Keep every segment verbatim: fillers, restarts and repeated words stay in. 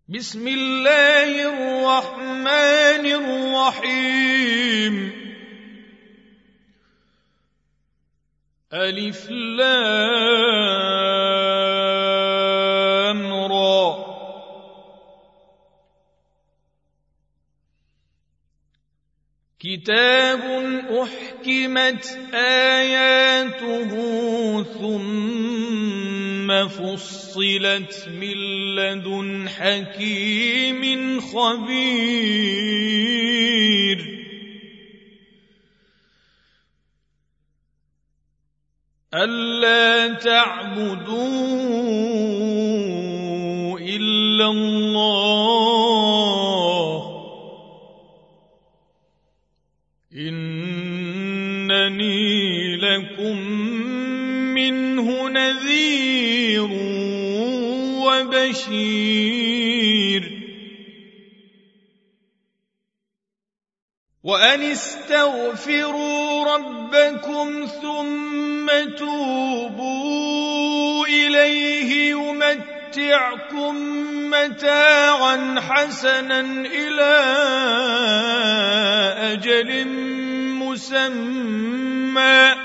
بسم الله الرحمن الرحيم. ألف لام را. كتاب أحكمت آياته ثم فصلت من لدن حكيم خبير. ألا تعبدوا إلا الله إنني لكم منه نذير وبشير. وأن استغفروا ربكم ثم توبوا إليه يمتعكم متاعا حسنا إلى أجل مسمى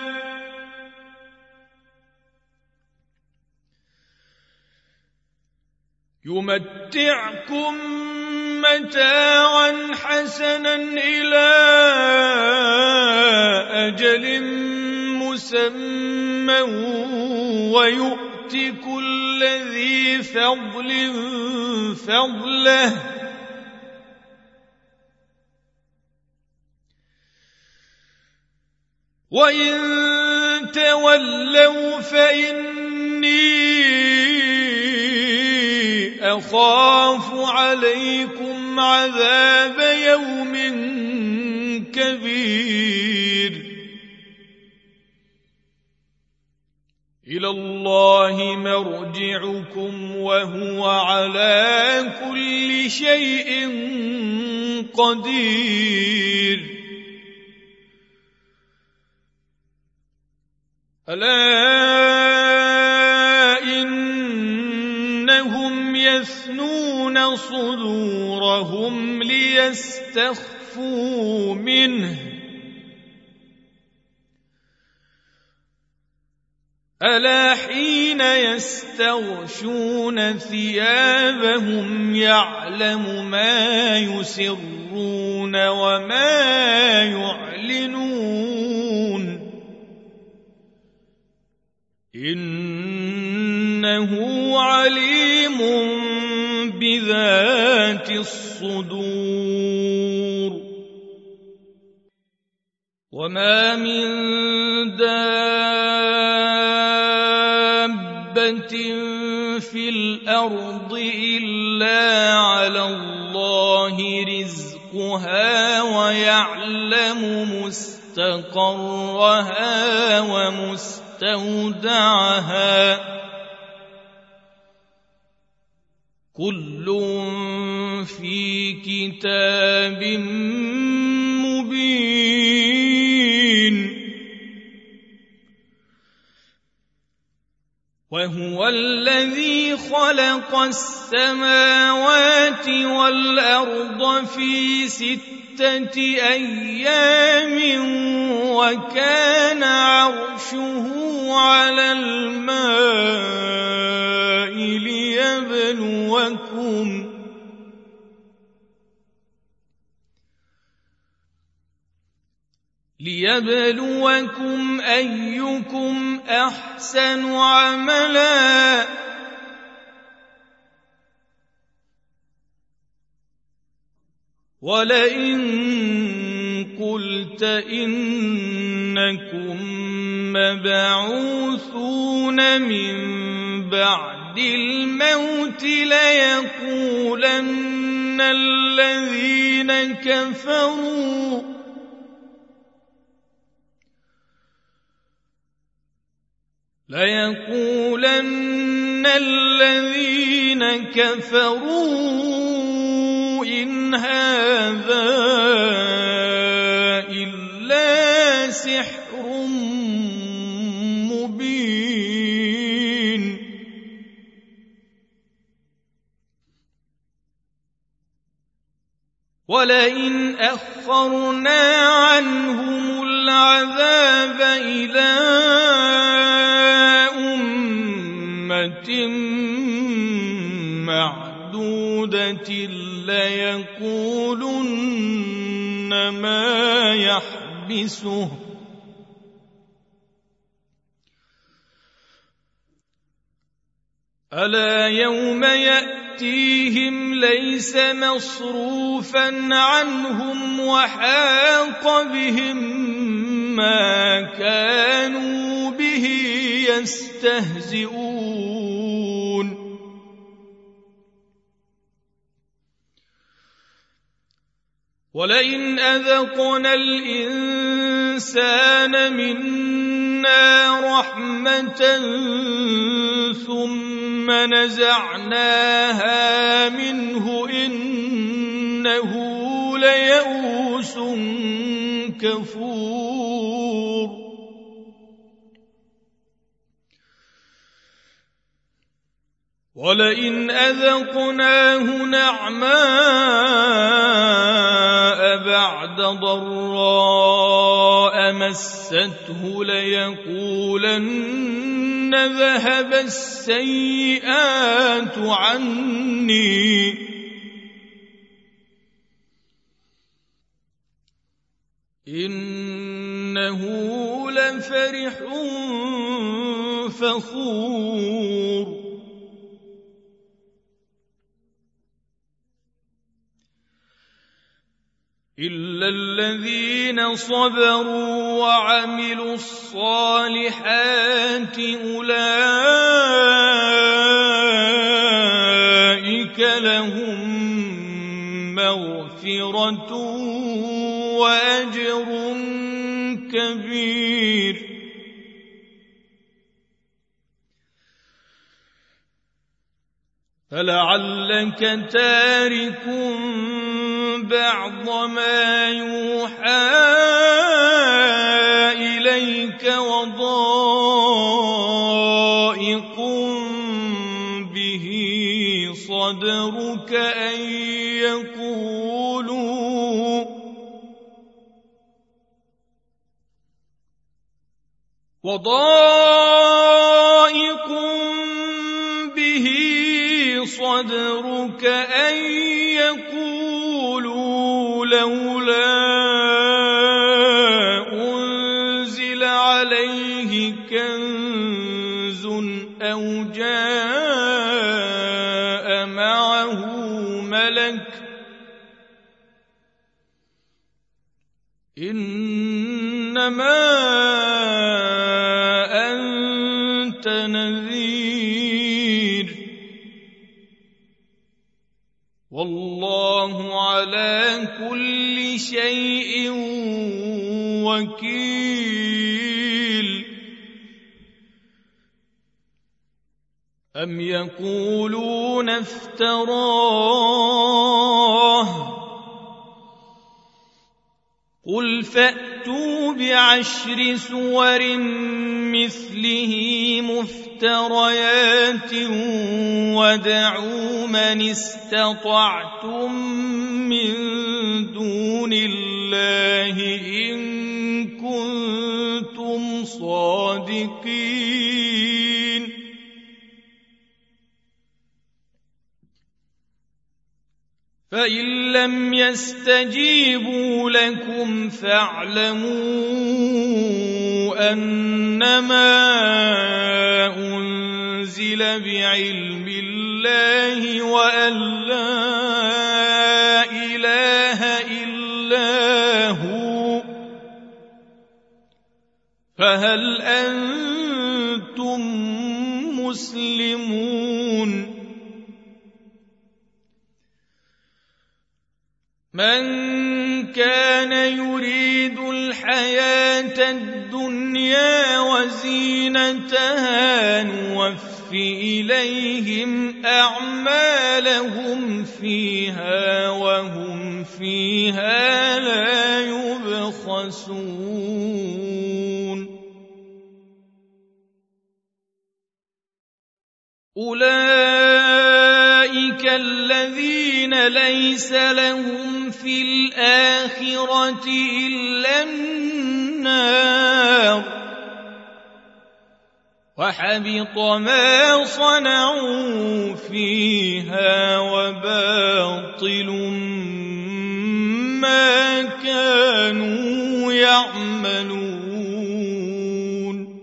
يمتعكم متاعا حسنا إلى أجل مسمى ويؤت كل ذي فضل فضله وإن تولوا فإني أخاف عليكم عذاب يوم كبير. إلى الله مرجعكم وهو على كل شيء قدير. ألا إنهم يثنون صدورهم ليستخفوا منه ألا حين يستغشون ثيابهم يعلم ما يسرون وما يعلنون إنه عليم بذات الصدور. وما من دابة في الأرض إلا على الله رزقها ويعلم مستقرها ومستودعها كل في كتاب مبين. وهو الذي خلق السماوات والأرض في ستة أيام وكان عرشه على الماء ليبلوكم ليبلوكم أيكم أحسن عملا ولئن قلت إنكم مبعوثون من بعد الموت ليقولن الذين كفروا ليقولن الذين كفروا إن هذا إلا سحر مبين. ولئن أخرنا عنهم العذاب إلى أمة معدودة ليقولن ما يحبسه ألا يوم يأتيهم ليس مصروفا عنهم وحاق بهم ما كانوا به يستهزئون ولئن أذقنا الإنسان منا رحمة ثم نزعناها منه إنه ليئوس كفور ولئن أذقناه نعماء بعد ضراء مسته ليقولن ذهب السيئات عني إنه لفرح فخور إلا الذين صبروا وعملوا الصالحات أولئك لهم مغفرة وأجر كبير فلعلك تارك بعض ما يوحى إليك وضائق به صدرك أن يقولوا وضائق به صدرك أن يقولوا لولا أنزل عليه كنز أو جاء معه ملك إنما أنت نذير والله على كل شيء وكيل أم يقولون افتراه قل فأتوا بعشر سور مثله مفتريات ودعوا من استطعتم من دون الله إن كنتم صادقين فإن لم يستجيبوا لكم فاعلموا أنما أنزل بعلم الله وأن لا إله إلا هو فهل أنتم مسلمون من كان يريد الحياة الدنيا وزينتها نوف إليهم أعمالهم فيها وهم فيها لا يبخسون أولئك الذين ليس لهم في الآخرة إلا النار وحبط ما صنعوا فيها وباطل ما كانوا يعملون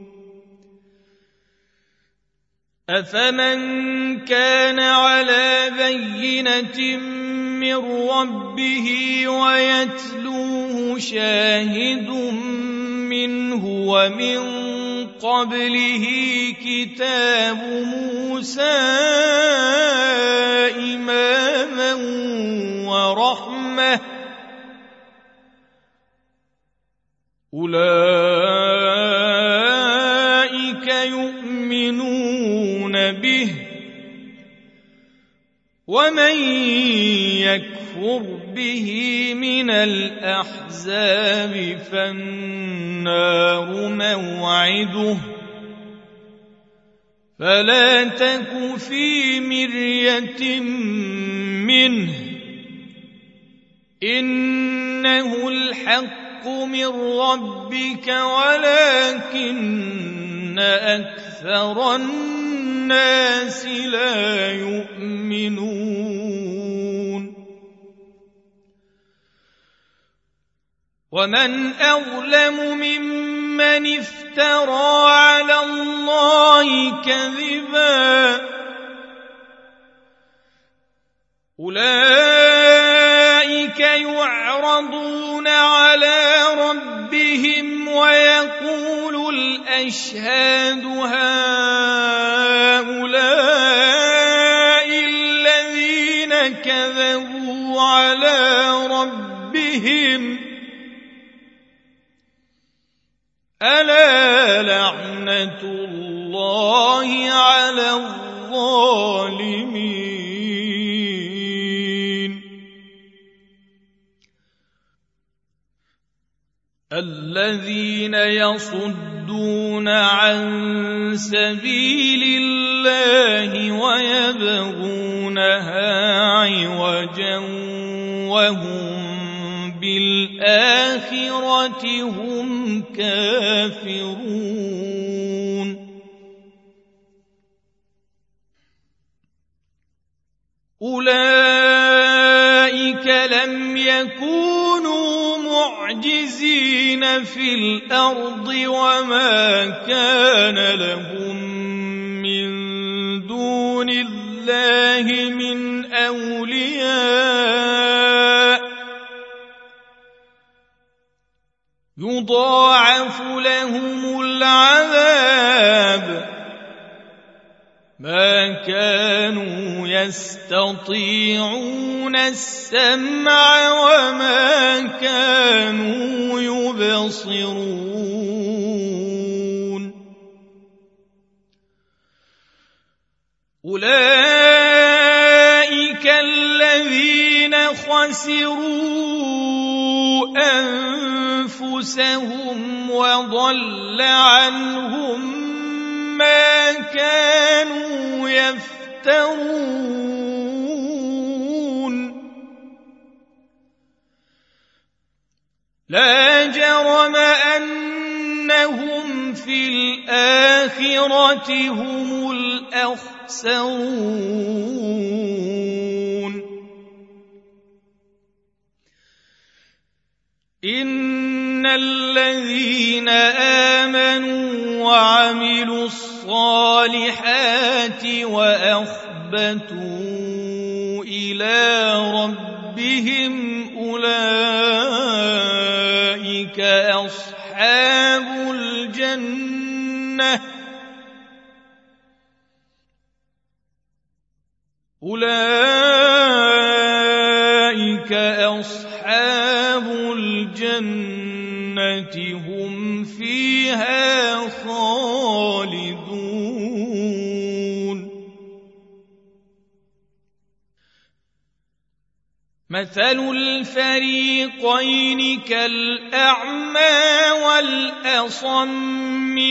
أفمن كان على بينة من ربه ويتلوه شاهد منه ومن قبله كتاب موسى إماما ورحمة أولئك يؤمنون به ومن يكفر به من الأحزاب فالنار موعده فلا تك في مرية منه إنه الحق من ربك ولكن أكثر الناس لا يؤمنون ومن أظلم ممن افترى على الله كذبا أولئك يعرضون على ربهم ويقول الأشهاد هؤلاء الذين كذبوا على ربهم ألا لعنة الله على الظالمين الذين يصدون عن سبيل الله ويبغونها عوجا وهم بالآخرة هم كافرون أولئك لم يكونوا معجزين في الأرض وما كان لهم من دون الله من أولياء يضاعف لهم العذاب ما كانوا يستطيعون السمع وما كانوا يبصرون أولئك الذين خسروا أنفسهم وضل عنهم ما كانوا يفترون لا جرم أنهم في الآخرة هم الأخسرون إن الذين آمنوا وعملوا الصالحات وأخبتوا إلى ربهم أولئك أصحاب الجنة أولئك أصحاب الجنة هم فيها خالدون مثل الفريقين كالأعمى والأصم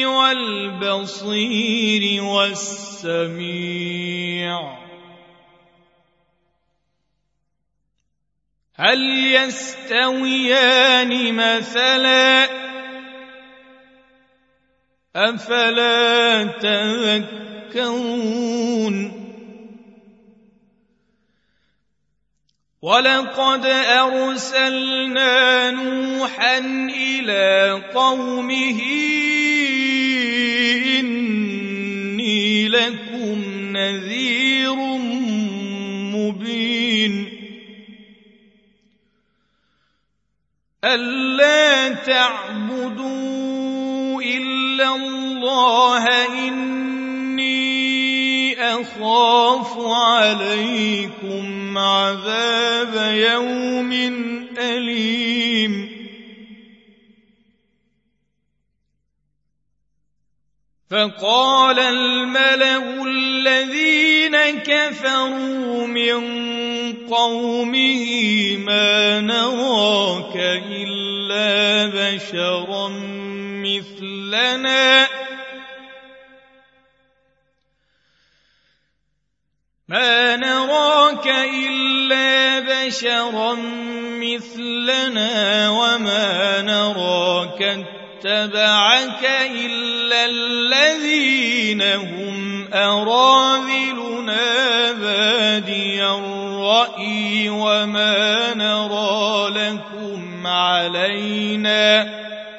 والبصير والسميع هل يستويان مثلا أفلا تذكرون ولقد أرسلنا نوحا إلى قومه إني لكم نذير مبين ألا تعبدوا إلا الله إني أخاف عليكم عذاب يوم أليم فقال الملأ الذين كفروا من قومه ما نراك إلا بشرا مثلنا ما نراك إلا بشرا مثلنا وما نراك اتبعك إلا الذين هم أراذلنا بادي الرأي وما نرى لكم علينا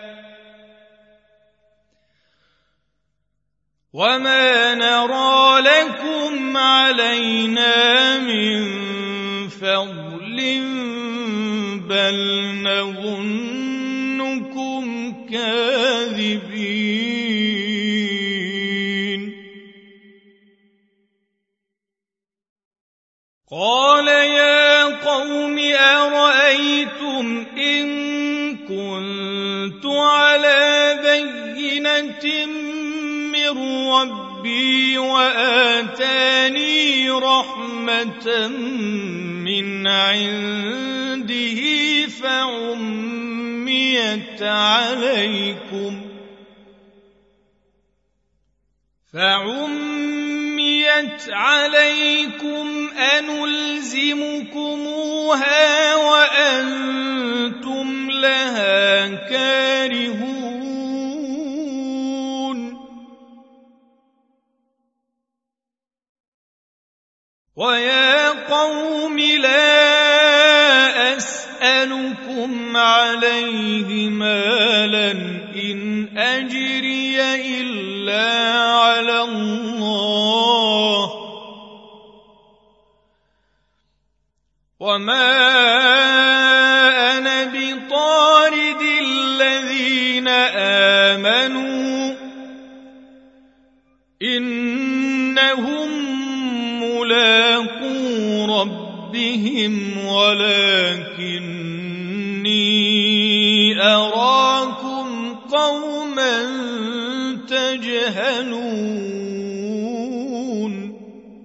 وما نرى لكم علينا من فضل بل نظنكم كاذبين قال يا قوم أرأيتم إن كنت على بينة من ربي وآتاني رحمة من عنده فعميت عليكم فعميت عليكم أنلزمكموها وأنتم لها كارهون ويا قوم لا أسألكم عليه مالا إن أجري إلا على الله وما أنا بطارد الذين آمنوا إنهم ملاقو ربهم ولكني أراكم قوما تجهلون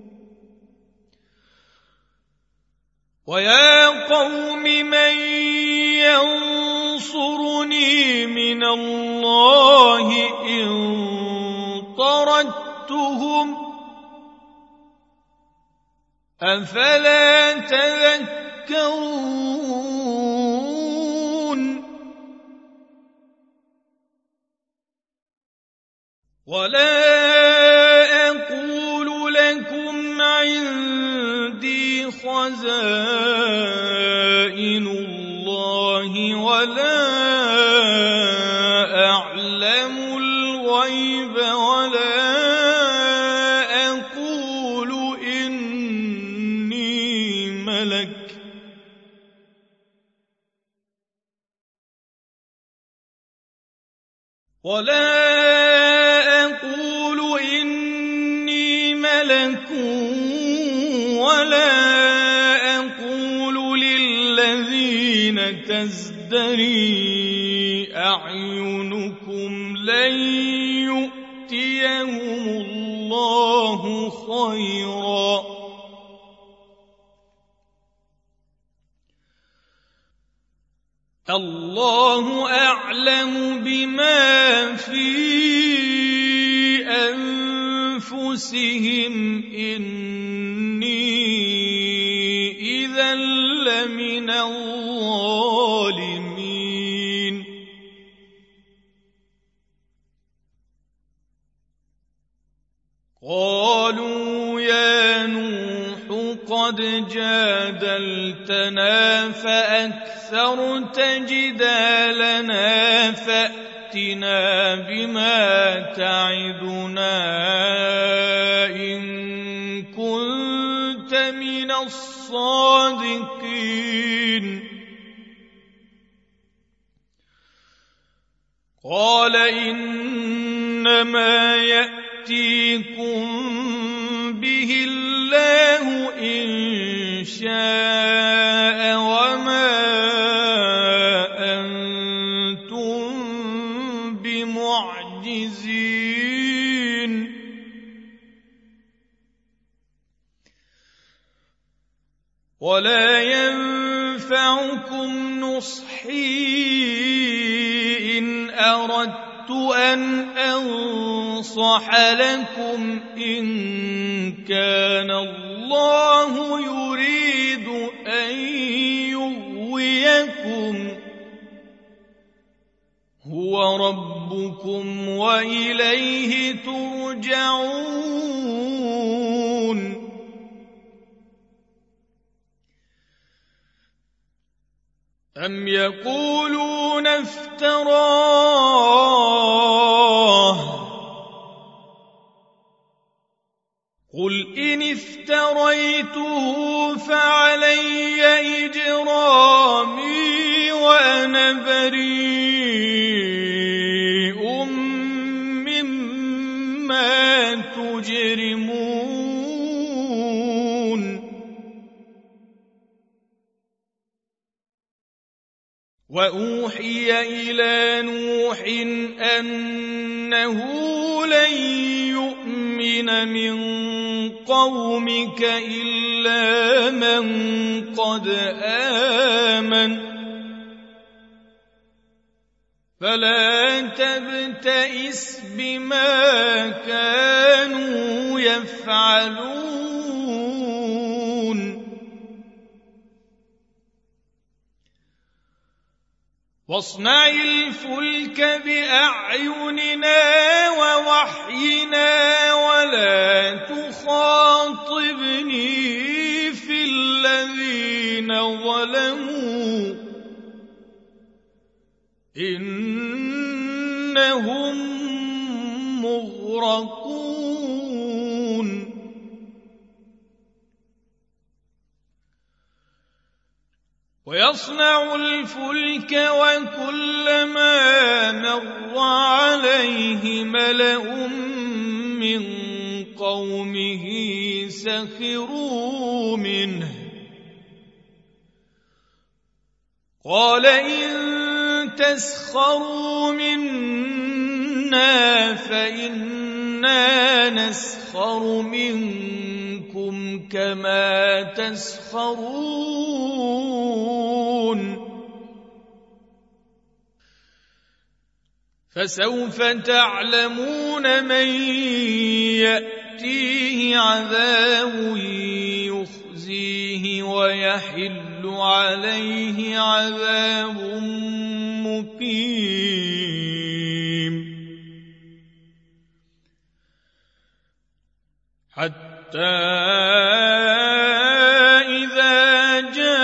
ويا قوم من ينصرني من الله إن طردتهم أفلا تذكرون ولا أقول لكم عندي خزائن الله ولا أعلم الغيب ولا أقول إني ملك ولا أقول إني ملك ولا أقول للذين تزدري أعينكم لن يؤتيهم الله خيرا الله أعلم بما في أنفسهم إني إذا لمن الظالمين قالوا يا نوح قد جادلتنا فأكثرت جدالنا فأتنا بما تعدنا إن كنت من الصادقين قال إنما يأتيكم به الله إن شاء وما أنتم بمعجزين ولا ينفعكم نصحي إن أردت أن أنصح لكم إن كان الله يريد أن يغويكم هو ربكم وإليه ترجعون أم يقولون افتراه قل إن افتريته فعلي إجرامي وأنا بريء مما تجرمون وأوحي إلى نوح أنه لن يؤمن من قومك إلا من قد آمن فلا تبتئس بما كانوا يفعلون واصنع الفلك بأعيننا ووحينا ولا تخاطبني في الذين ظلموا إنهم مغرقون ويصنع الفلك وكلما مر عليه ملأ من قومه سخروا منه قال إن تسخروا منا فإنا نسخر منكم كما تسخرون فسوف تعلمون من يأتيه عذاب يخزيه ويحل عليه عذاب مقيم حتى إذا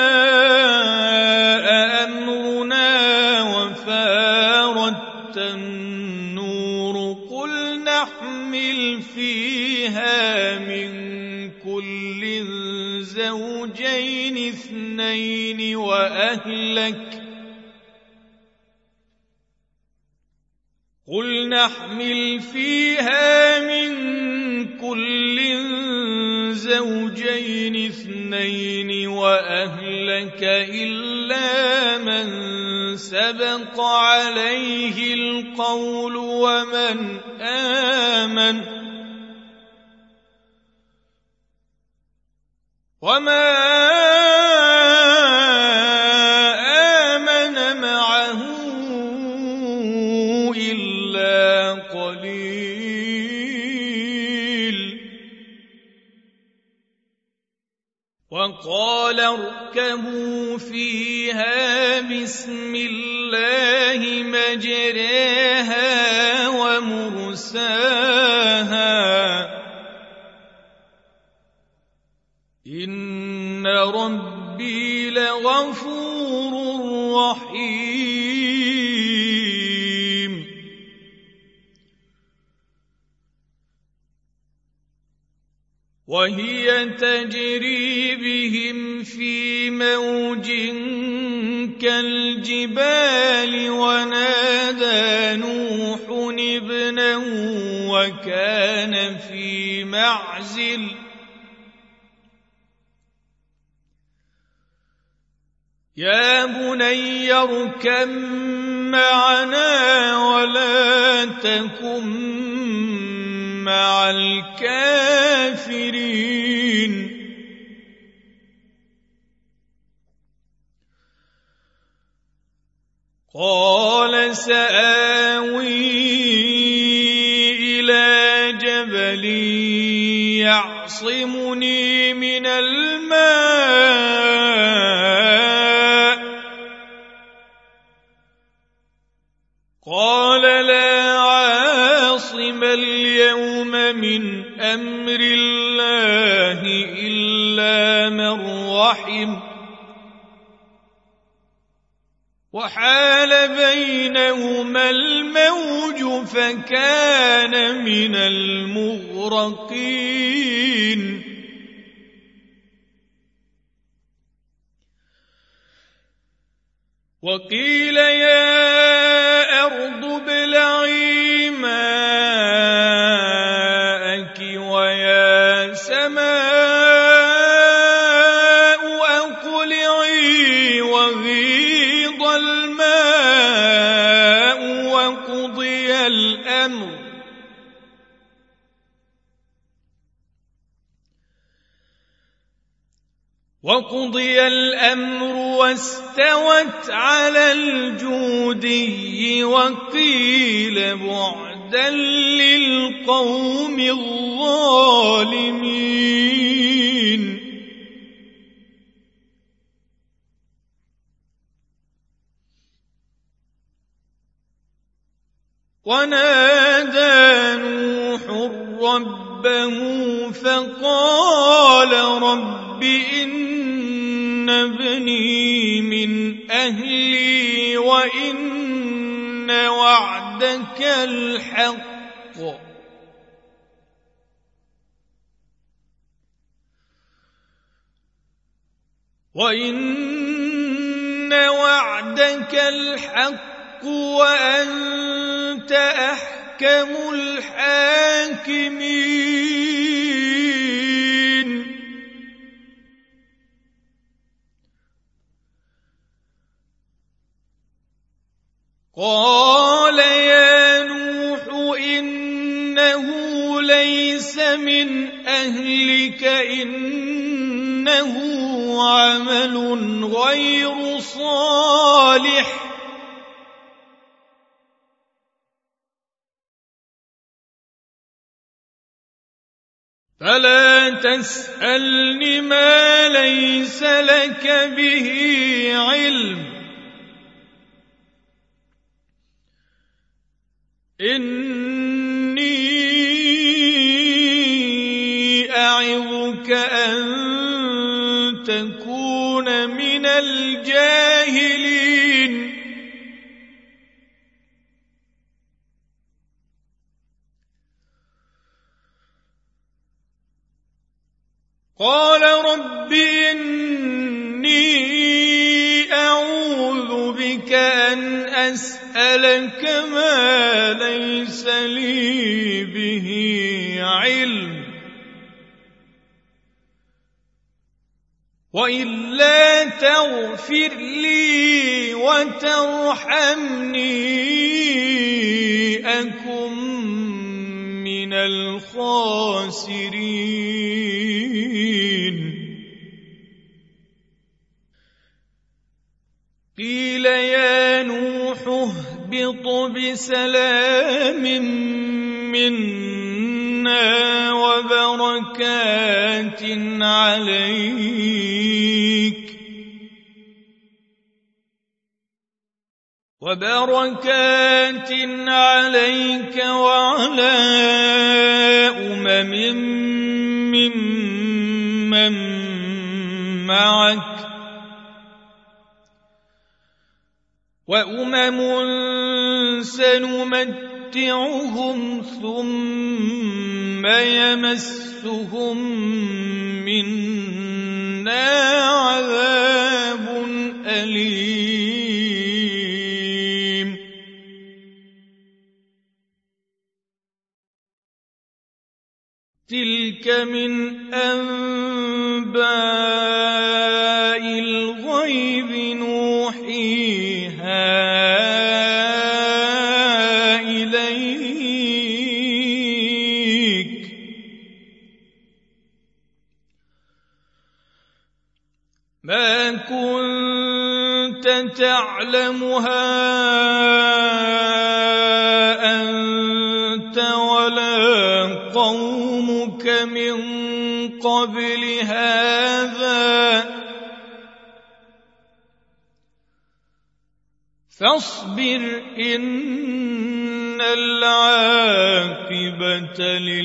جاء أمرنا وفارت النور قل نحمل فيها من كل زوجين اثنين وأهلك قل نحمل فيها من كل زوجين اثنين وأهلك إلا من سبق عليه القول ومن آمن وما آمن معه إلا قليل وقال فاركبوا فيها بسم الله مجريها ومرساها إن ربي لغفور رحيم وهي تجري بهم في موج كالجبال ونادى نوح ابنه وكان في معزل يا بني اركب معنا ولا تكن مع الكافرين قال سآوي إلى جبل يعصمني من الماء قال لا عاصم اليوم من أمر الله إلا من رحم وحال بينهما الموج فكان من المغرقين وقيل يا أرض ابلعي ماءك ويا سماء أقلعي وغيض الماء وقضي الأمر وقضي الأمر واستوت على الجودي وقيل بعدا للقوم الظالمين ونادى نوح ربه فقال رب إن ابني من أهلي وإن وعدك الحق وإن وعدك الحق وأنت أحكم الحاكمين قال يا نوح إنه ليس من أهلك إنه عمل غير صالح فلا تسألن ما ليس لك به علم إني أعظك أن تكون من الجاهلين قال رب إني أعوذ بك أن أسألك ما ليس لي به علم وإلا تغفر لي وترحمني أكن من الخاسرين قيل يا نوح اهبط بسلام منا منا وبركات عليك وبركات عليك وعلى أمم ممن معك وأمم سنمتعهم ثم يمسهم منا عذاب أليم تلك من أنباء الغيب نوحيها إليك ما كنت تعلمها أنت ولا قومك من قبل هذا فاصبر إن العاقبة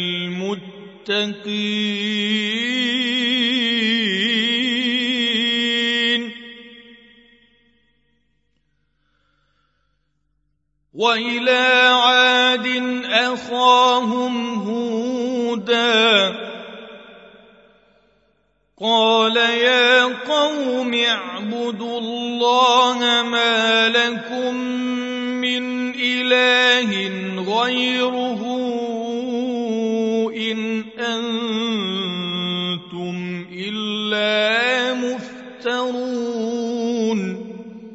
للمتقين وإلى عاد أخاهم هودا قال يا قوم اعبدوا الله ما لكم من إله غيره إن أنتم إلا مفترون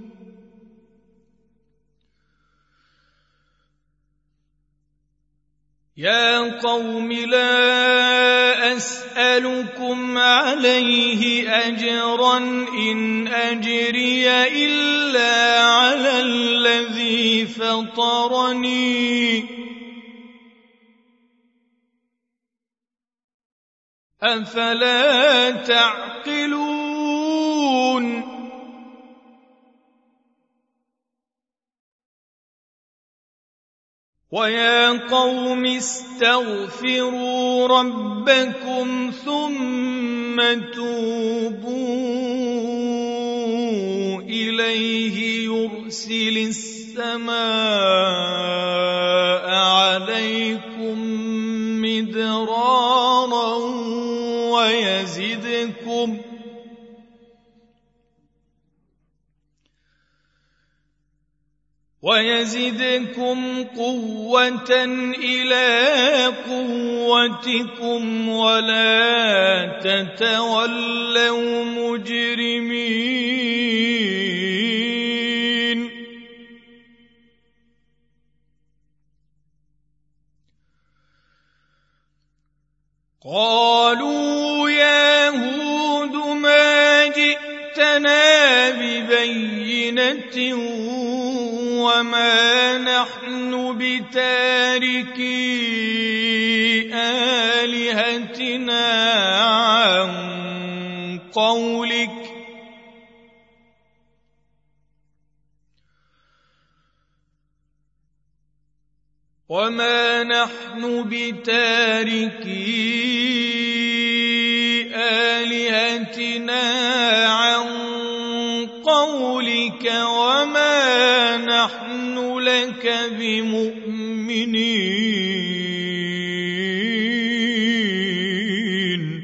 يا قوم لا أسألكم عليه أجرا إن أجري إلا على الذي فطرني أفلا تعقلون ويا قوم استغفروا ربكم ثم توبوا إليه يرسل السماء عليكم مدرارا ويزدكم ويزدكم قوة إلى قوتكم ولا تتولوا مجرمين قالوا يا هود ما جئتنا ببينة وما نحن بتاركي آلهتنا عن قولك وما نحن بتاركي آلهتنا عن قولك وما نحن لك بمؤمنين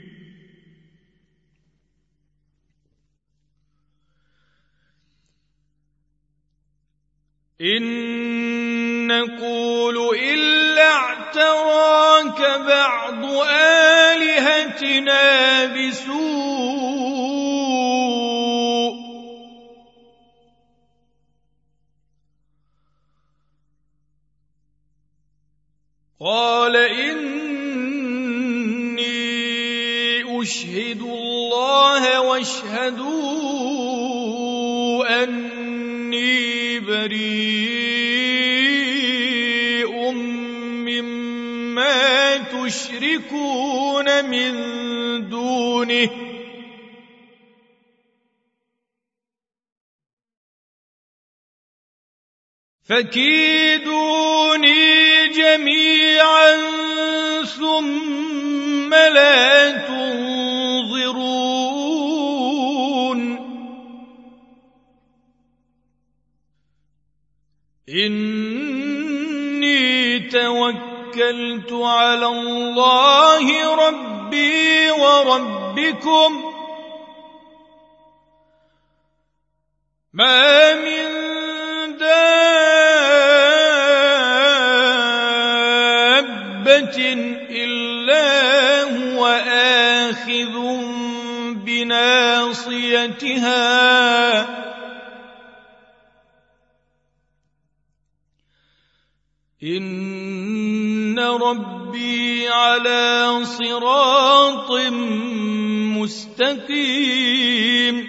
إن نقول إلا اعتراك بعض آلهتنا بسوء قال إني أشهد الله واشهدوا أني بريء مما يشركون من دونه فكيدوني جميعا ثم لا تنظرون إني توكلت على الله ربي وربكم ما من دابة إلا هو آخذ بناصيتها إن ربي على صراط مستقيم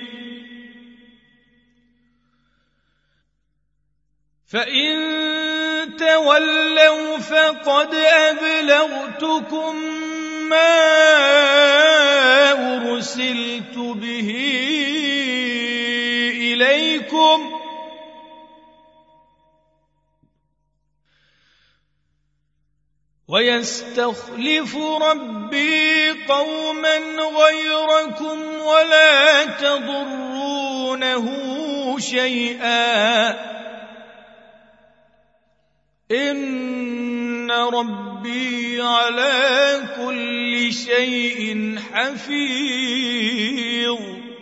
فإن تولوا فقد أبلغتكم ما أرسلت به إليكم ويستخلف ربي قوما غيركم ولا تضرونه شيئا إن ربي على كل شيء حفيظ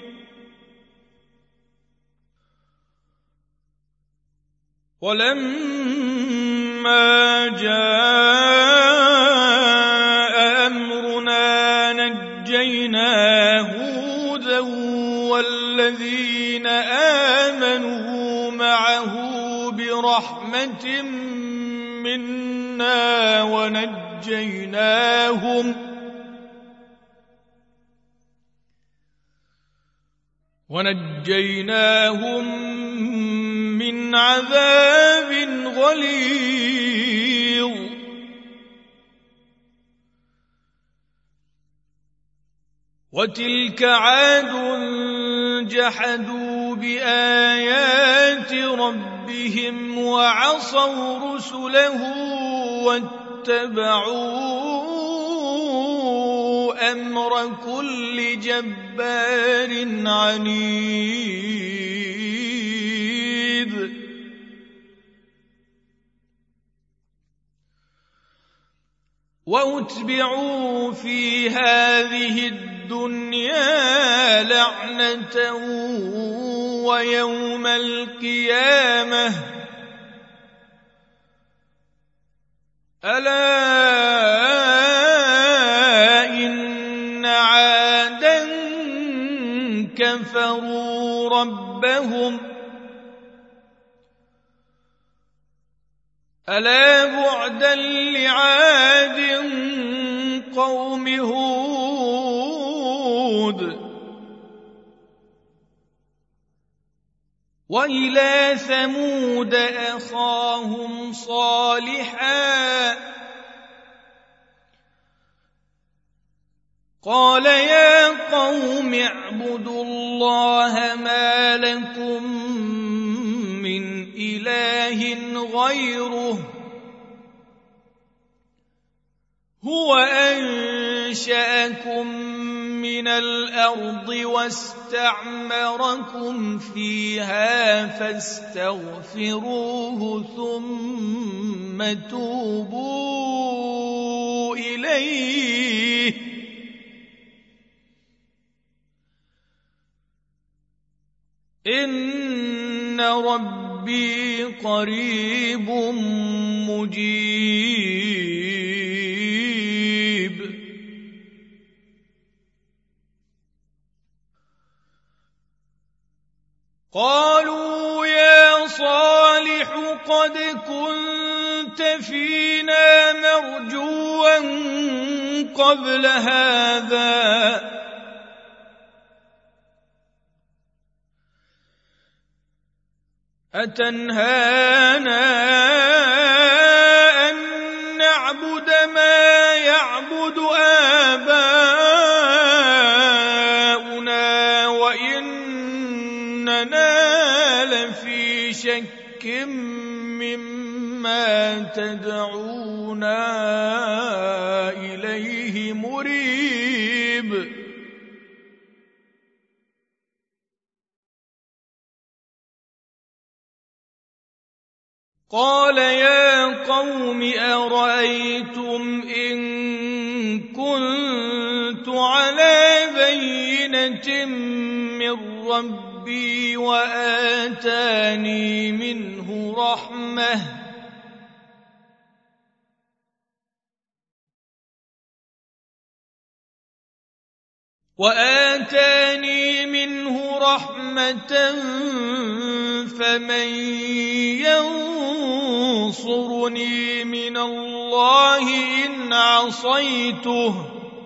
ولما جاء أمرنا نجينا هودا والذين آمنوا معه برحمة منا ونجيناهم ونجيناهم من عذاب غليظ وتلك عاد جحدوا بآيات ربهم وعصوا رسله واتبعوا أمر كل جبار عنيد وأتبعوا في هذه الدنيا لعنة ويوم القيامة ألا إن عادا كفروا ربهم ألا بعدا لعاد قوم هود وإلى ثمود أخاهم صالحا قال يا قوم اعبدوا الله ما لكم من إله غيره هو أنشأكم من الأرض واستعمركم فيها فاستغفروه ثم توبوا إليه إن ربي قريب مجيب قالوا يا صالح قد كنت فينا مرجوا قبل هذا أتنهانا أن نعبد ما يعبد إننا لفي شك مما تدعونا إليه مريب قال يا قوم أرأيتم إن كنت على بينة من ربي وآتاني منه رحمة وآتاني منه رحمة فمن ينصرني من الله إن عصيته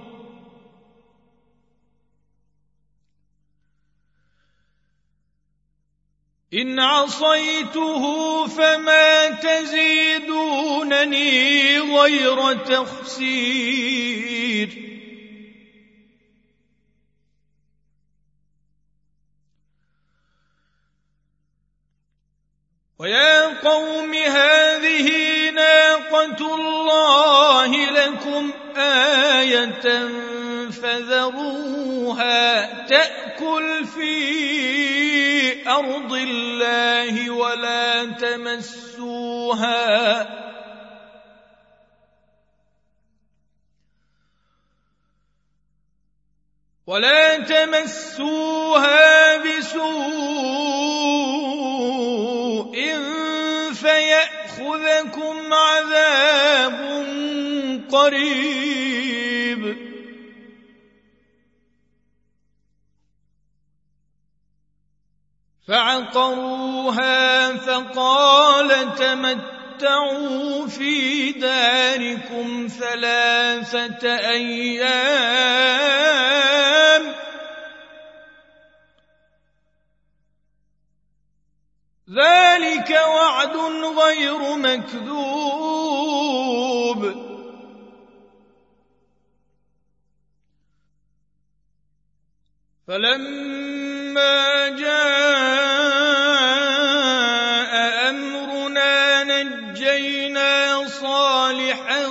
إن عصيته فما تزيدونني غير تخسير ويا قوم هذه ناقة الله لكم آية فذروها تأكل في أرض الله ولا تمسوها ولا تمسوها بسوء فيأخذكم عذاب قريب فعقروها فقال تمتعوا في داركم ثلاثة أيام ذلك وعد غير مكذوب فلما جاء أمرنا نجينا صالحا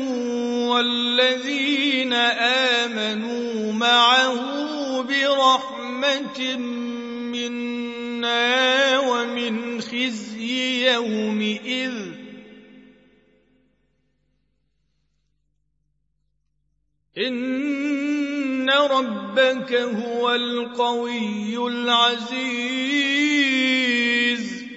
والذين آمنوا معه برحمة منا ومن خزي يومئذ إن ربك هو القوي العزيز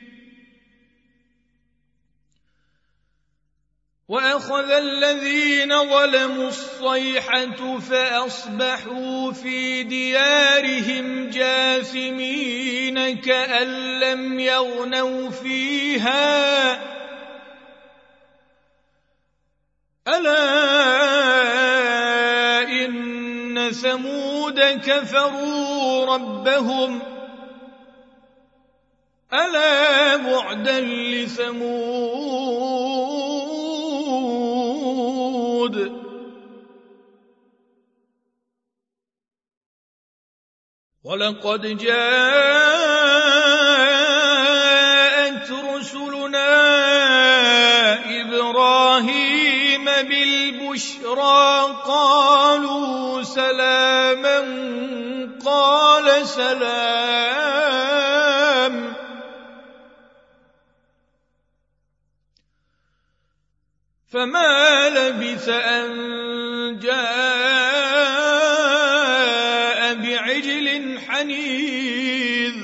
وأخذ الذين ظلموا الصيحة فأصبحوا في ديارهم جاثمين كأن لم يغنوا فيها ألا إن ثمود كفروا ربهم ألا بعدا لثمود ولقد جاءت رسلنا إبراهيم بالبشرى قالوا سلاما قال سلام فما لبث أن جاء بعجل حنيذ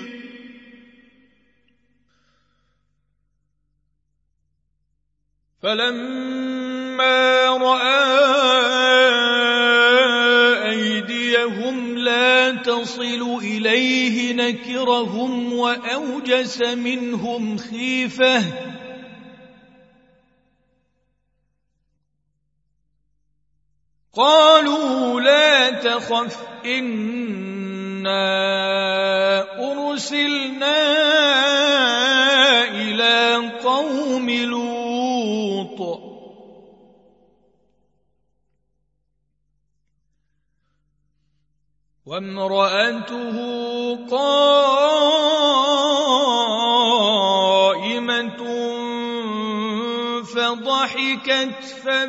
فلما رأى أيديهم لا تصل إليه نكرهم وأوجس منهم خيفة قالوا لا تخف إنا أرسلنا إلى قوم لوط وامرأته قائمة فضحكت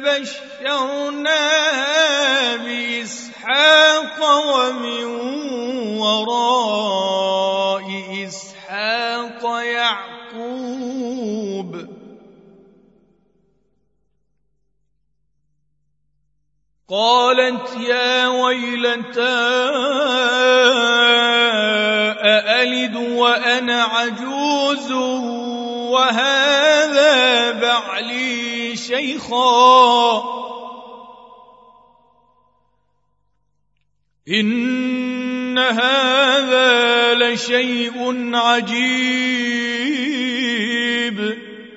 فبشرناها بإسحاق ومن وراء إسحاق يعقوب قالت يا ويلتى أألد وأنا عجوز وهذا بعلي شيخا إن هذا لشيء عجيب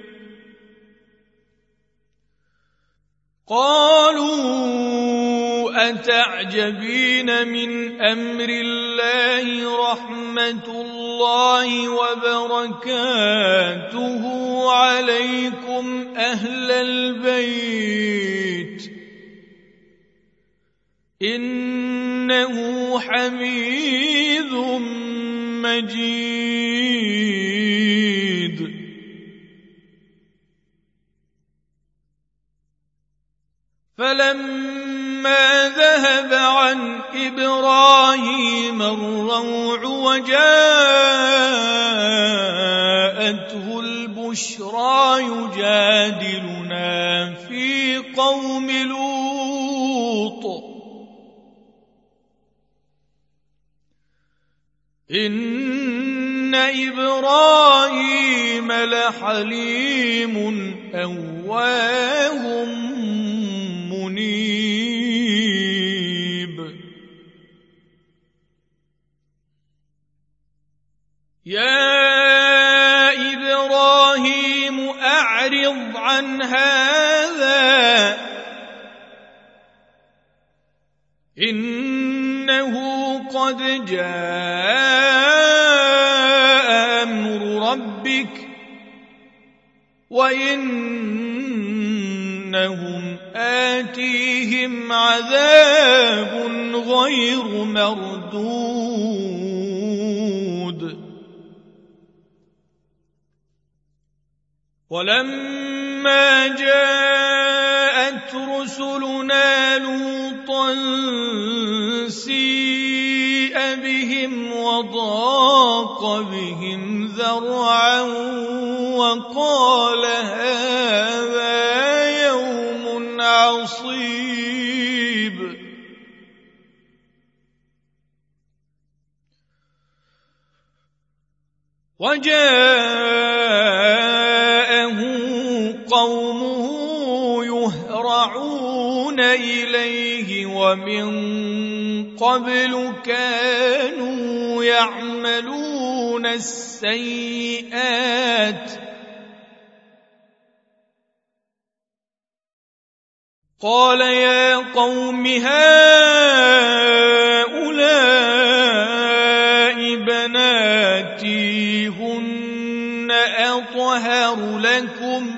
قالوا أتعجبين من أمر الله رحمة الله وبركاته عليكم أهل البيت إنه حميد مجيد فلما ذهب عن إبراهيم الروع وجاءته البشرى يجادلنا في قوم لوط إن إبراهيم لحليم أواه منيب يا إبراهيم أعرض عن هذا إنه قد جاء أمر ربك وإنهم آتيهم عذاب غير مردود ولما جاءت رسلنا لوطا سيء بهم وضاق بهم ذرعا وقال هذا يوم عصيب وجاءه قومه يهرعون إليه ومن قبل كانوا يعملون السيئات قال يا قوم هؤلاء بناتي هن أطهر لكم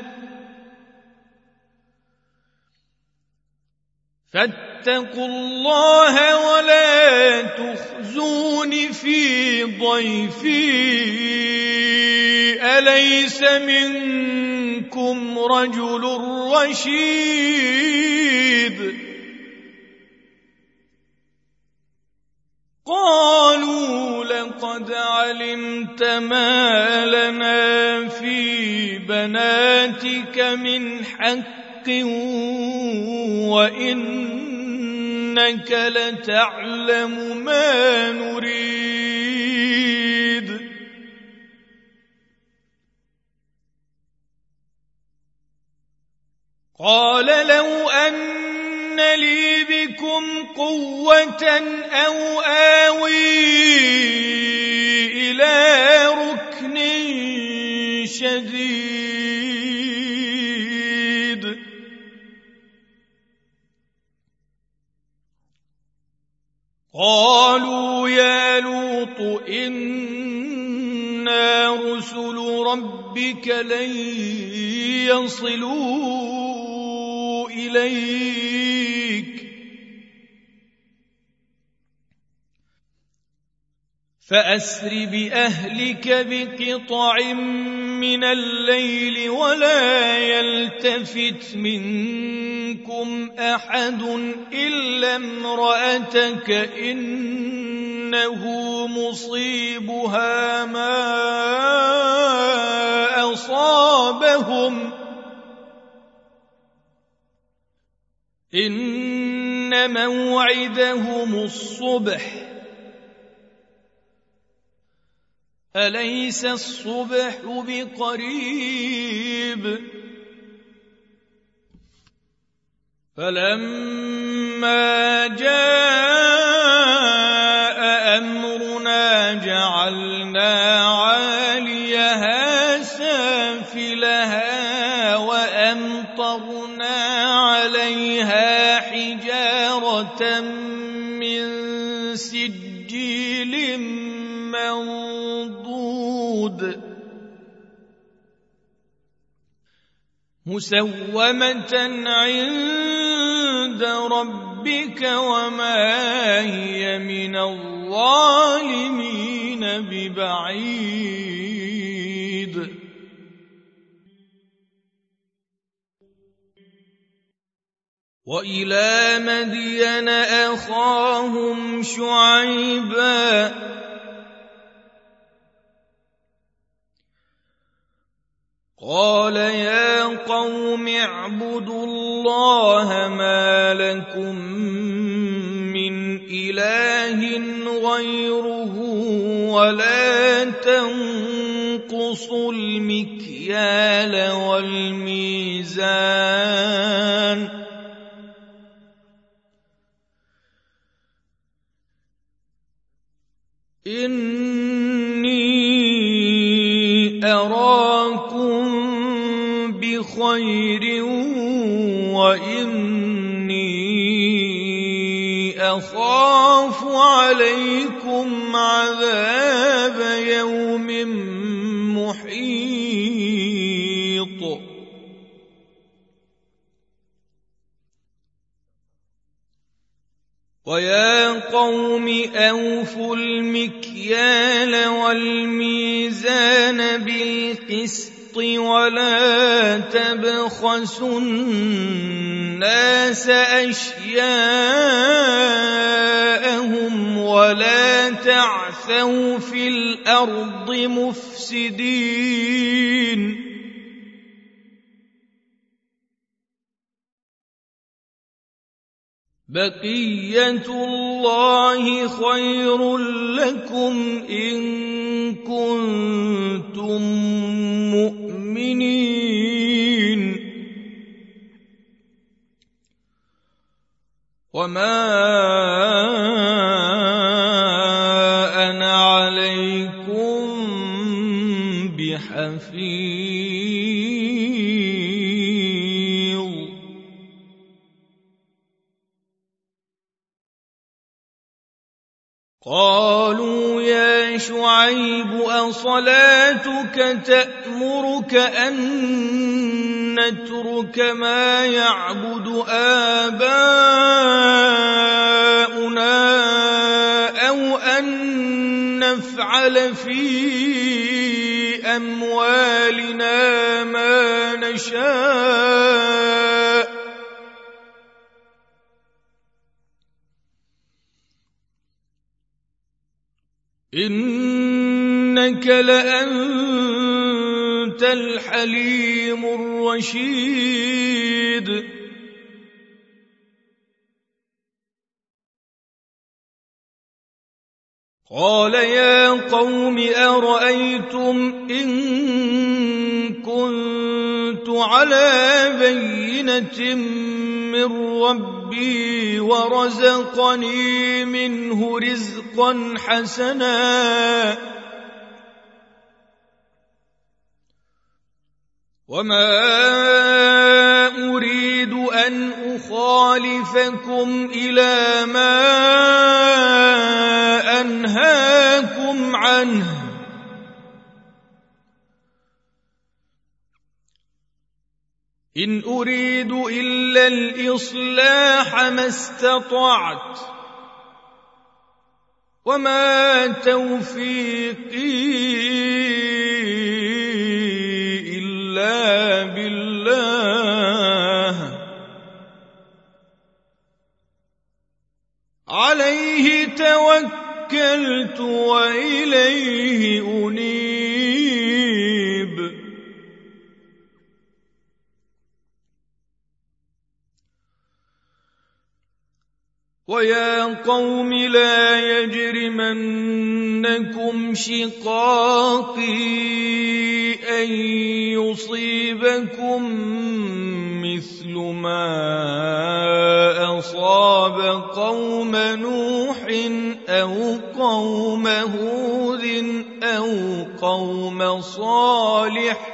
فاتقوا الله ولا تخزون في ضيفي أليس منكم رجل رشيد قالوا لقد علمت ما لنا في بناتك من حق وإنك لتعلم ما نريد قال لو أن لي بكم قوة أو آوي إلى ركن شديد قالوا يا لوط إنا رسل ربك لن يصلوا إليك فأسر بأهلك بقطع من الليل ولا يلتفت منكم أحد إلا امرأتك إنه مصيبها ما أصابهم إن موعدهم الصبح أليس الصبح بقريب فلما جاء أمرنا جعلنا عاليها سافلها وأمطرنا عليها حجارة من سجيل منضود مسومة عند ربك وما هي من الظالمين ببعيد وإلى مدين أخاهم شعيبا قال يا قوم اعبدوا الله ما لكم من إله غيره ولا تنقصوا المكيال والميزان إني أراكم بخير وإني أخاف عليكم عذاب يوم محيط ويا قوم أوفوا المكيال والميزان بالقسط ولا تبخسوا الناس أشياءهم ولا تعثوا في الأرض مفسدين بقية الله خير لكم إن كنتم مؤمنين وما أنا عليكم بحفيظ قالوا يا شعيب أصلاتك تأمرك أن نترك ما يعبد آباؤنا أو أن نفعل في أموالنا ما نشاء إنك لأنت الحليم الرشيد قال يا قوم أرأيتم إن كنت على بينة من ربي ورزقني منه رزقا حسنا وما أريد أن أخالفكم إلى ما أنهاكم عنه إن أريد إلا الإصلاح ما استطعت وما توفيقي إلا بالله عليه توكلت وإليه أنيب ويا قوم لا يجرمنكم شقاقي أن يصيبكم مثل ما أصاب قوم نوح أو قوم هود أو قوم صالح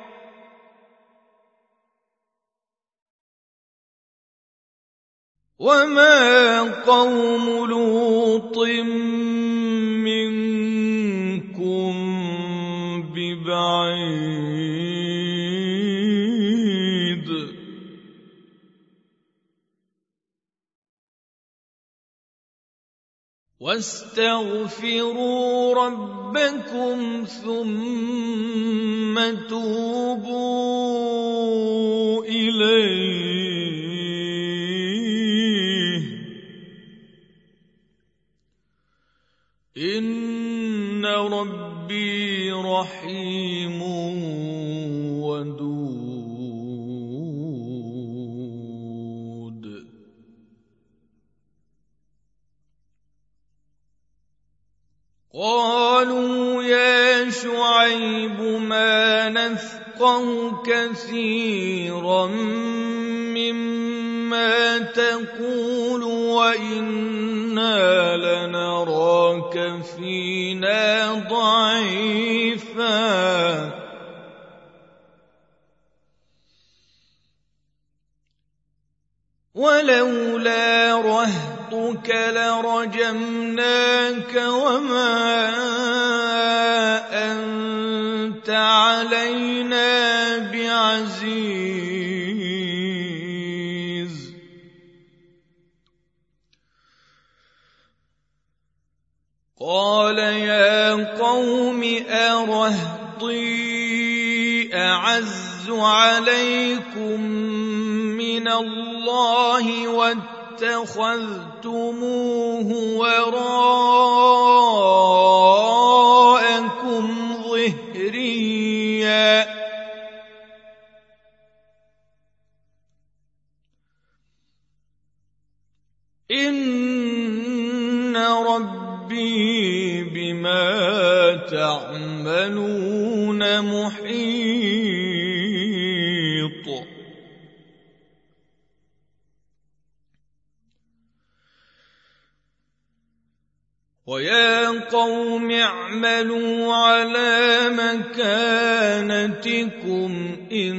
وما قوم لوط منكم ببعيد واستغفروا ربكم ثم توبوا إليه إن ربي رحيم ودود قالوا يا شعيب ما نفقه كثيرا مما تقول وإنا لنراك فينا ضعيفا ولولا رهطك لرجمناك وما أنت علينا بعزيز قال يا قوم أرهطي أعز عليكم من الله واتخذتموه وراءكم ظهريا إن ربي بما تعملون محيط ويا قوم اعملوا على مكانتكم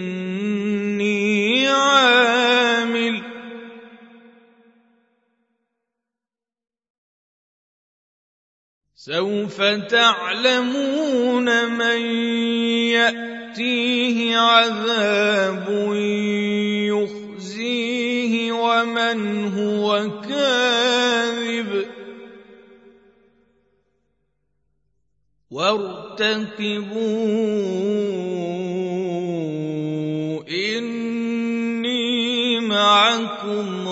إني عامل سوف تعلمون من يأتيه عذاب يخزيه ومن هو كاذب وارتقبوا إني معكم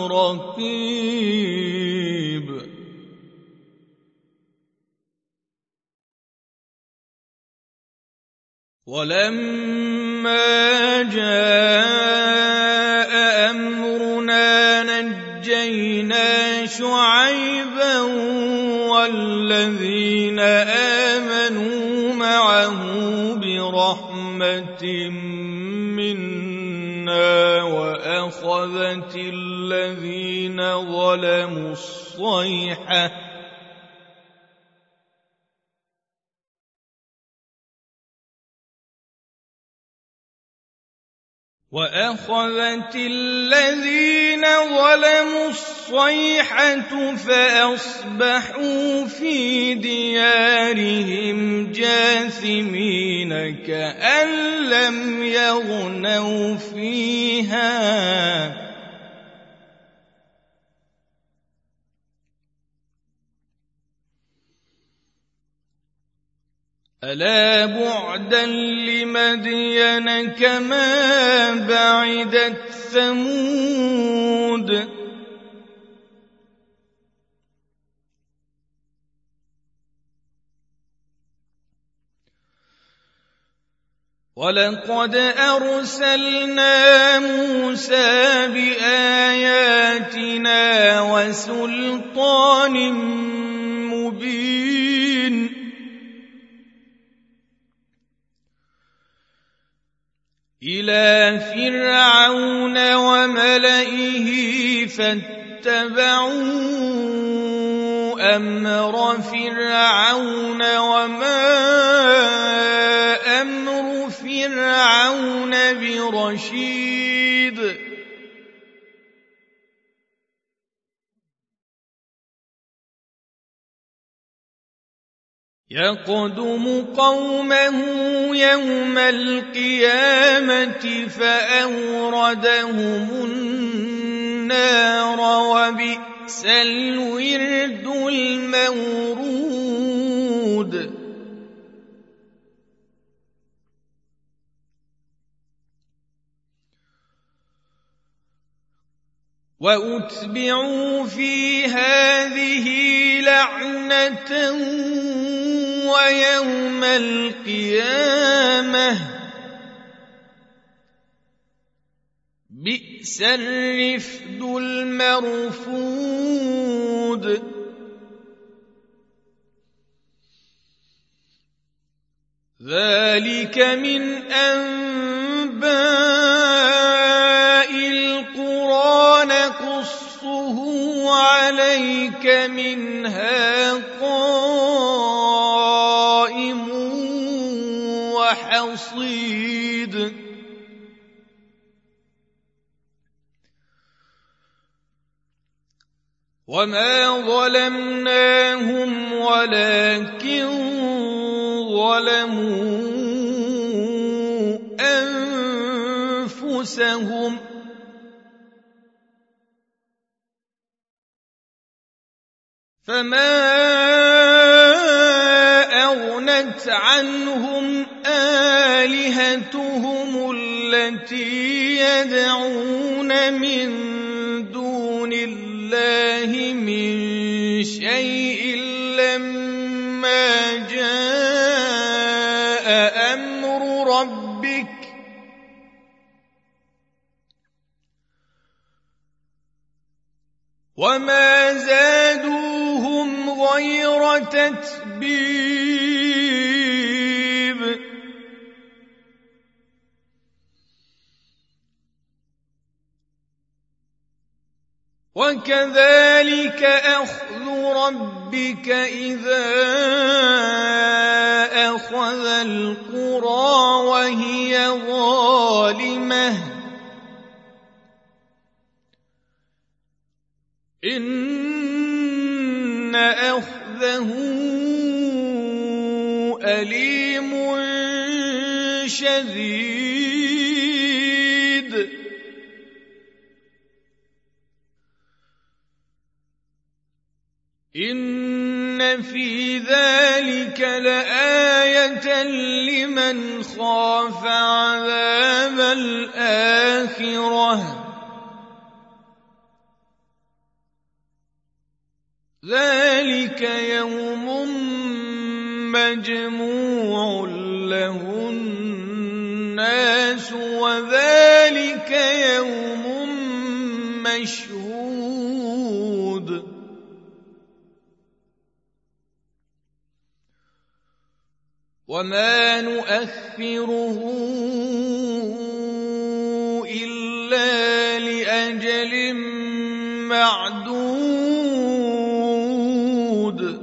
رقيب ولما جاء أمرنا نجينا شعيبا والذين آمنوا معه برحمة منا وأخذت الذين ظلموا الصيحة وأخذت الذين ظلموا الصيحة فأصبحوا في ديارهم جاثمين كأن لم يغنوا فيها ألا بعدا لمدين كما بعدت ثمود ولقد أرسلنا موسى بآياتنا وسلطان مبين إلى فرعون وملئه فاتبعوا أمر فرعون وما أمر فرعون برشيد يقدم قومه يوم القيامة فأوردهم النار وبئس الورد المورود وأتبعوا في هذه لعنة ويوم القيامة بئس الرفد المرفود ذلك من أنباء القرى نقصه عليك منها قائم وحصيد وما ظلمناهم ولكن ظلموا أنفسهم فما أغنت عنهم آلهتهم التي يدعون من دون الله من شيء لما جاء أمر ربك وما زادوهم غير تتبيب وكذلك أخذ ربك إذا أخذ القرى وهي ظالمة إن أخذه أليم شديد إن في ذلك لآية لمن خاف عذاب الآخرة ذلك يوم مجموع له الناس وذلك يوم مشهود وما نؤخره إلا لأجل معدود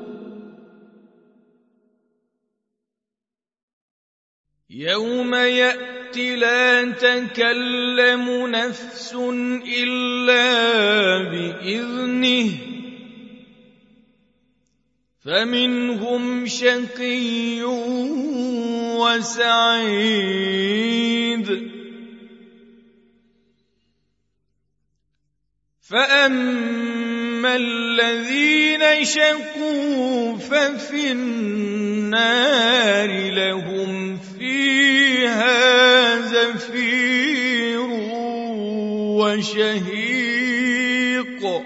يوم يأتي لا تكلم نفس إلا بإذنه فمنهم شقي وسعيد فأما فأما الذين شقوا ففي النار لهم فيها زفير وشهيق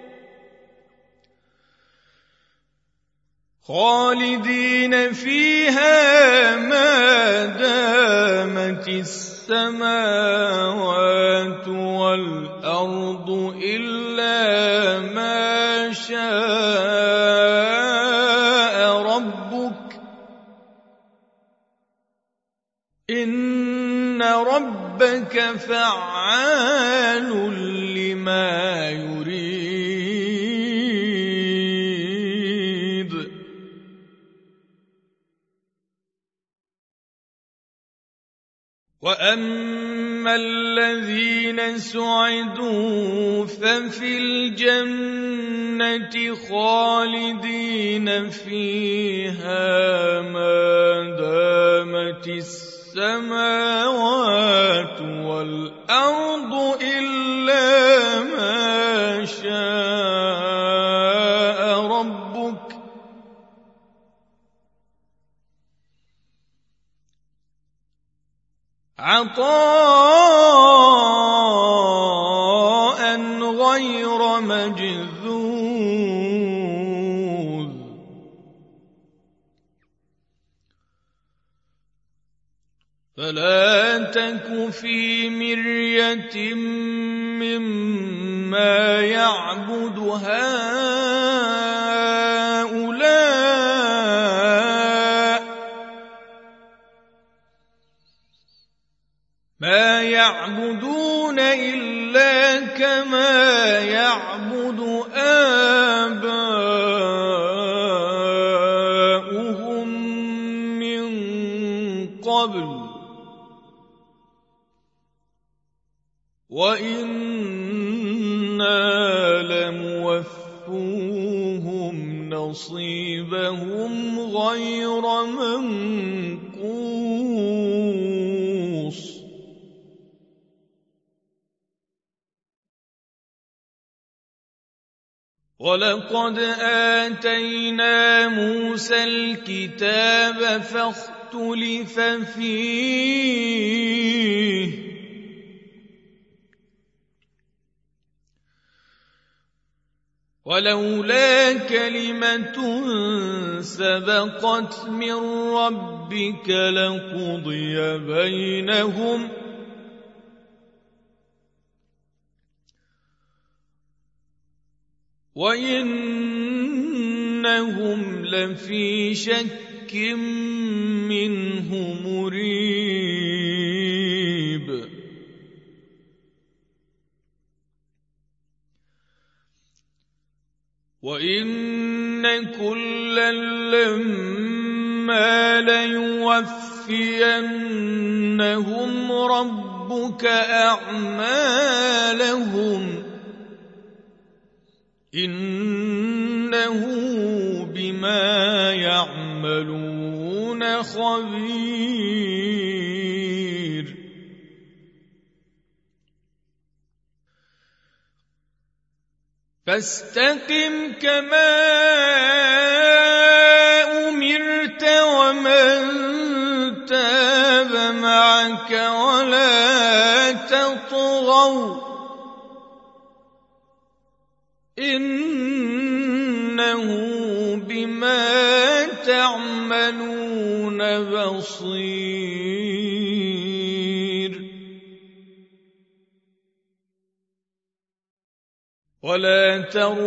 خالدين فيها ما دامت السماوات والأرض إلا ما شاء ربك إن ربك فعال لما يريد. وأما الذين سعدوا ففي الجنة خالدين فيها ما دامت السماوات والأرض إلا ما شاء ربك عطاء غير مجذوذ. فلا تك في مرية مما يعبد هؤلاء ما يعبدون إلا كما يعبد آباؤهم من قبل وإنا لموفوهم نصيبهم غير منقوص. ولقد آتينا موسى الكتاب فاختلف فيه ولولا كلمة سبقت من ربك لقضي بينهم وإنهم لفي شك منه مريب. وإن كلا لما ليوفينهم ربك أعمالهم إنه بما يعملون خبير. فاستقم كما أمرت ومن تاب معك ولا تطغوا إنه بما تعملون بصير. ولا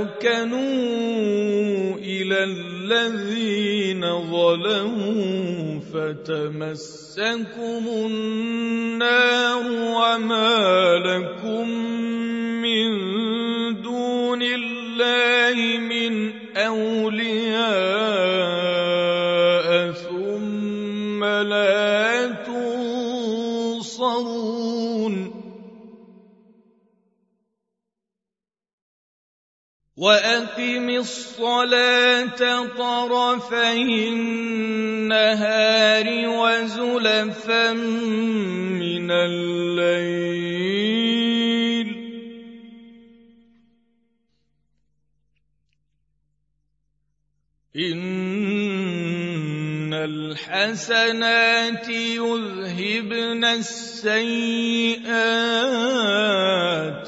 تركنوا إلى الذين ظلموا فتمسكم النار وما لكم من دون الله من أولياء ثم لا تنصرون. وأقم الصلاة طرفي النهار وزلفا من الليل إن الحسنات يذهبن السيئات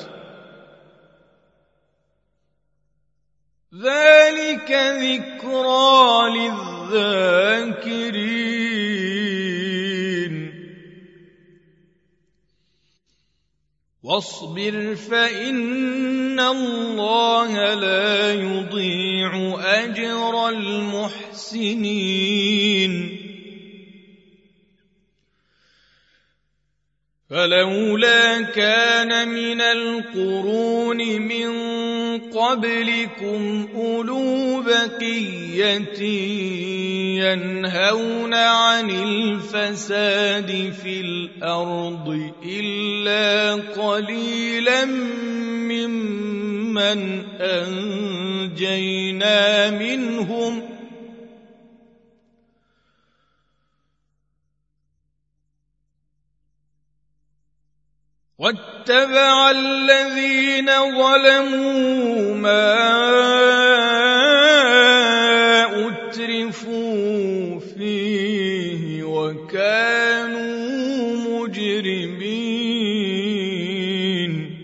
ذلك ذكرى للذاكرين واصبر فإن الله لا يضيع أجر المحسنين فلولا كان من القرون من قبلكم أولو بقية ينهون عن الفساد في الأرض إلا قليلا ممن أنجينا منهم واتبع الذين ظلموا ما أترفوا فيه وكانوا مجرمين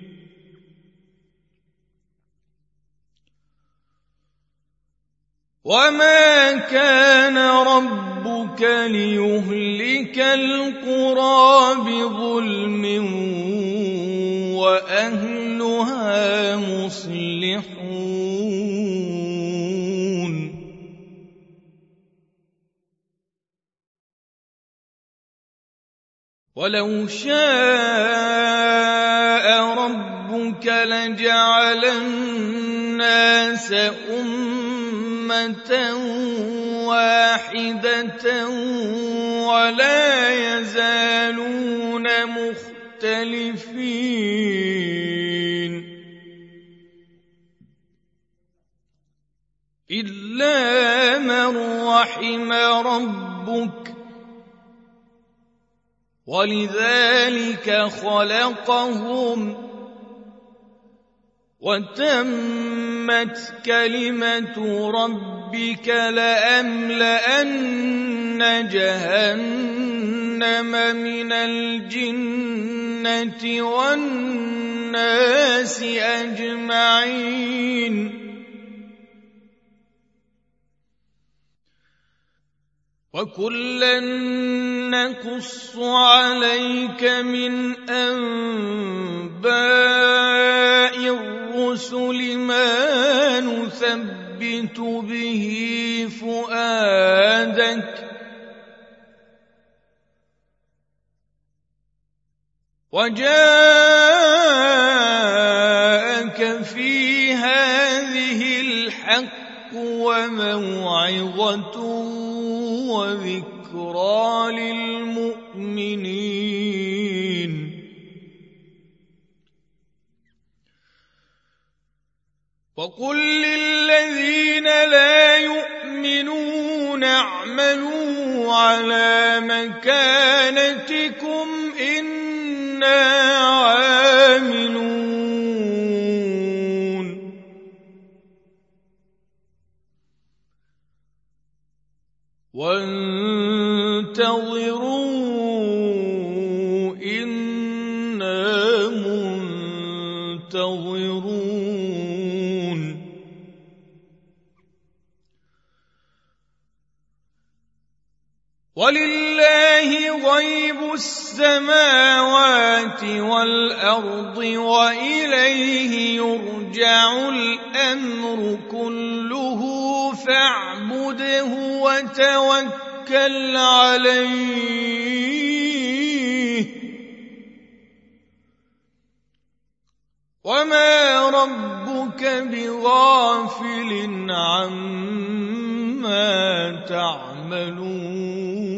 وما كان ربك ليهلك القرى بظلم وأهلها مصلحون ولو شاء ربك لجعل الناس أمة واحدة ولا يزالون مختلفين إلا من رحم ربك ولذلك خلقهم وتمت كلمة ربك لأملأن جهنم من الجنة والناس أجمعين وكلا نقص عليك من أنباء الرسل ما نثبت به فؤادك وجاءك في هذه الحق وموعظة وذكرى للمؤمنين وقل للذين لا يؤمنون اعملوا على مكانتكم إنا عاملون وانتظروا إنا منتظرون ولله غيب السماوات والأرض وإليه يرجع الأمر كله فاعبده وتوكل عليه وما ربك بغافل عما تعملون